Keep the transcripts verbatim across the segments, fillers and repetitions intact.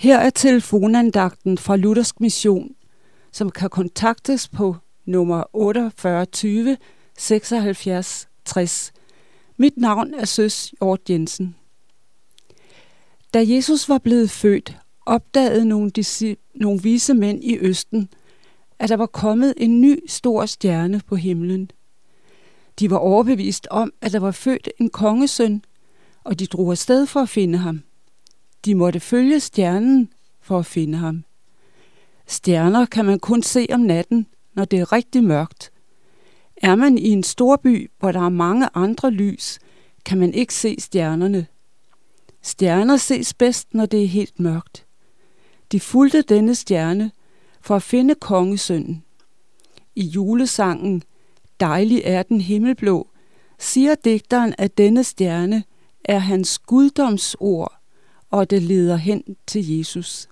Her er telefonandagten fra Luthersk Mission, som kan kontaktes på nummer otteogfyrre tyve seksoghalvfjerds tres. Mit navn er Søs Hjort Jensen. Da Jesus var blevet født, opdagede nogle, disci- nogle vise mænd i Østen, at der var kommet en ny stor stjerne på himlen. De var overbevist om, at der var født en kongesøn, og de drog afsted for at finde ham. De måtte følge stjernen for at finde ham. Stjerner kan man kun se om natten, når det er rigtig mørkt. Er man i en storby, hvor der er mange andre lys, kan man ikke se stjernerne. Stjerner ses bedst, når det er helt mørkt. De fulgte denne stjerne for at finde kongesønnen. I julesangen "Dejlig er den himmelblå" siger digteren, at denne stjerne er hans guddomsord, og det leder hen til Jesus.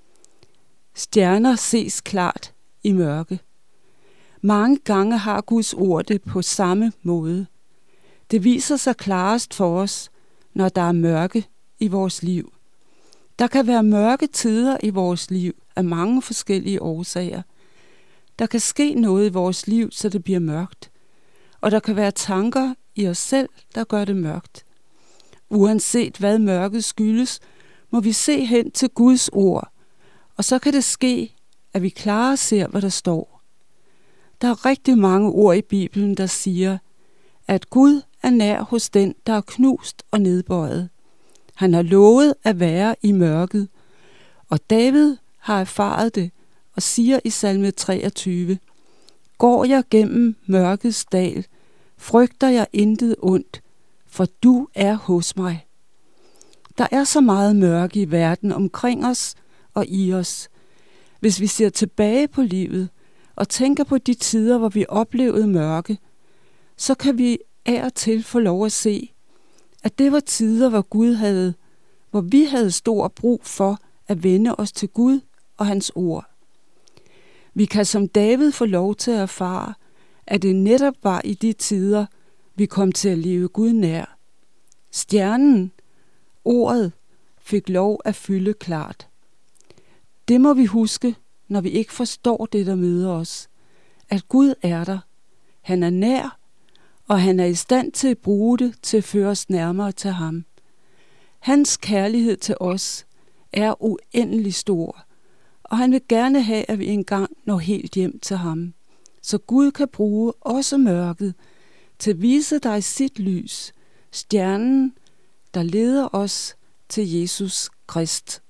Stjerner ses klart i mørke. Mange gange har Guds ord det på samme måde. Det viser sig klarest for os, når der er mørke i vores liv. Der kan være mørke tider i vores liv af mange forskellige årsager. Der kan ske noget i vores liv, så det bliver mørkt. Og der kan være tanker i os selv, der gør det mørkt. Uanset hvad mørket skyldes, må vi se hen til Guds ord, og så kan det ske, at vi klart ser, hvad der står. Der er rigtig mange ord i Bibelen, der siger, at Gud er nær hos den, der er knust og nedbøjet. Han har lovet at være i mørket, og David har erfaret det og siger i salme treogtyve, "Går jeg gennem mørkets dal, frygter jeg intet ondt, for du er hos mig." Der er så meget mørke i verden omkring os og i os. Hvis vi ser tilbage på livet og tænker på de tider, hvor vi oplevede mørke, så kan vi af og til få lov at se, at det var tider, hvor Gud havde, hvor vi havde stor brug for at vende os til Gud og hans ord. Vi kan som David få lov til at erfare, at det netop var i de tider, vi kom til at leve Gud nær. Stjernen, ordet, fik lov at fylde klart. Det må vi huske, når vi ikke forstår det, der møder os. At Gud er der. Han er nær, og han er i stand til at bruge det til at føre os nærmere til ham. Hans kærlighed til os er uendelig stor, og han vil gerne have, at vi engang når helt hjem til ham. Så Gud kan bruge også mørket til at vise dig sit lys, stjernen, der leder os til Jesus Krist.